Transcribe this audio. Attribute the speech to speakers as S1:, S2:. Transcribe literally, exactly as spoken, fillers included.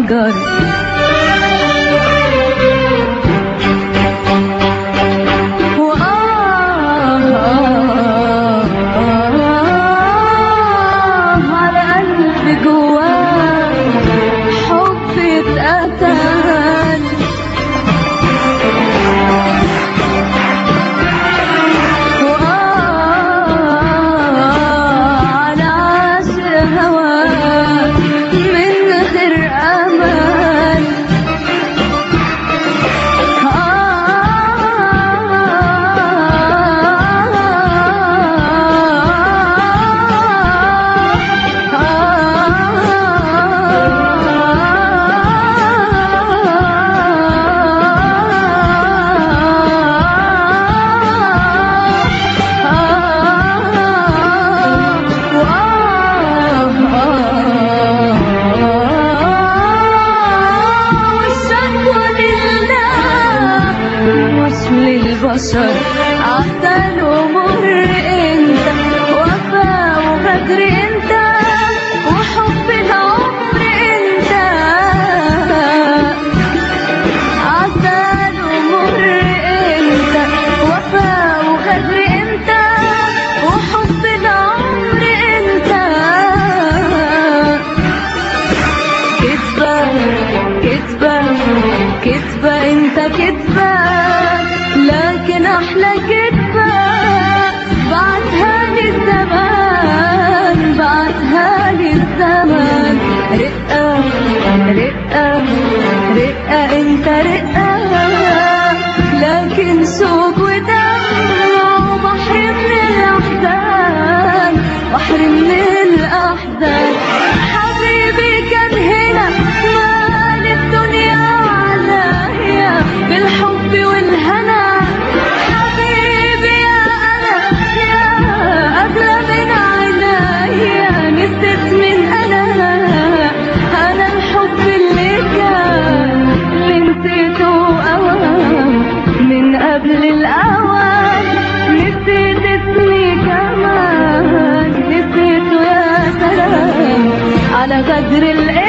S1: حجر. للبشر عسل ومر انت، وفا وغدر انت، وحب العمر انت. عسل ومر انت، وفا وغدر انت، وحب العمر انت. كدبة كدبة كدبة انت كدبة، لكن احلى كدبة بعتها للزمان، بعتها للزمان. رقة رقة رقة انت رقة، لكن سوق ودمع وبحر من الاحزان، بحر من الاحزان. حبيبي كان هنا مال الدنيا عليا بالحب والهنا. قبل الأوان نسيت اسمي كمان، نسيته يا سلام على قدر الإيه.